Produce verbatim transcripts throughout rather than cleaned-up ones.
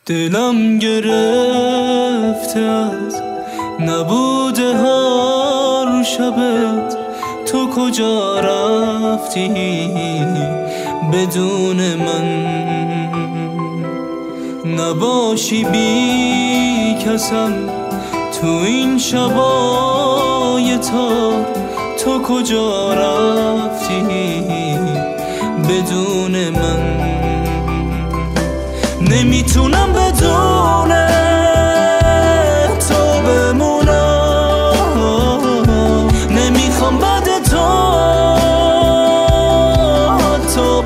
دلم گرفته از نبود هر شبت، تو کجا رفتی بدون من؟ نباشی بی کسم تو این شبای تار، تو کجا رفتی بدون من؟ نمیتونم بدون تو بمونم، نمیخوام بعد تو تو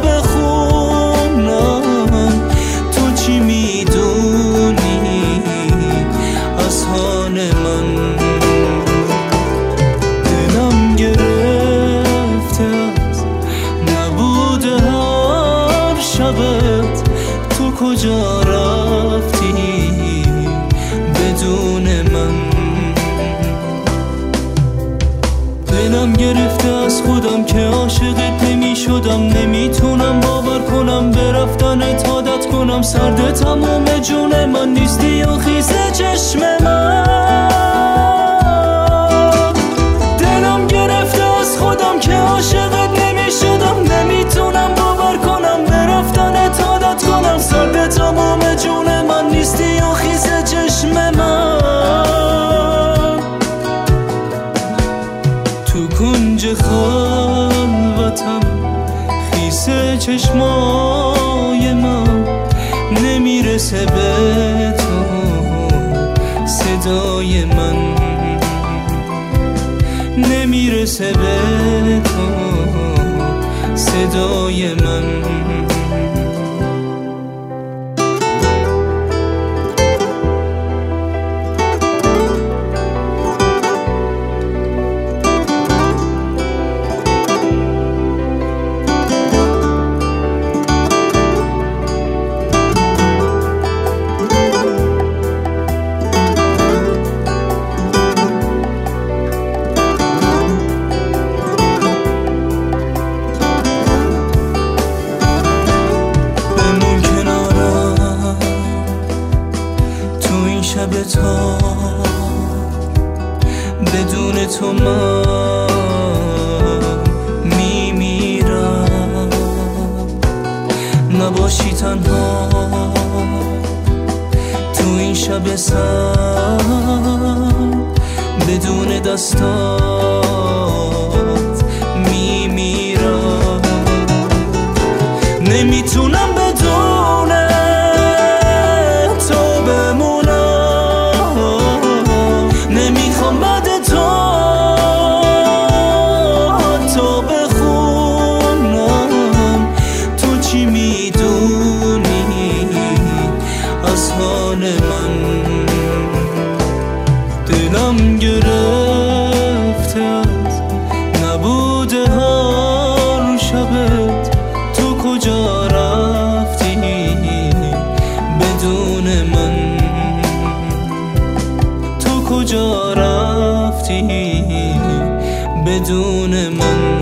بخونم. تو چی میدونی از حال من؟ دلم گرفته از نبود هر شبت، تو کجا رفتی بدون من؟ دلم گرفته از خودم که عاشقت نمی شدم، نمیتونم باور کنم به رفتنت عادت کنم. سرد تمام جون من نیستی و خیزه چشم من. دلم گرفته از خودم که عاشقت نمی شدم، نمیتونم باور کنم به رفتنت عادت کنم. سرد تمام جون من نیستی و خیزه چشم من. تو کنج خلوتم خیسه چشمای من، نمیرسه به تو صدای من، نمیرسه به تو صدای من. شب تا بدون تو من میمیرم. نباشی تنها تو این شب سرد، بدون دستات میمیرم. نمیتونم بدون تو بمونم، نمیخوام بعد تو تو بخونم. تو چی میدونی از حال من؟ دلم گرفته از نبود هر شبت، تو کجا رفتی بدون من؟ تو کجا رفتی بدون من؟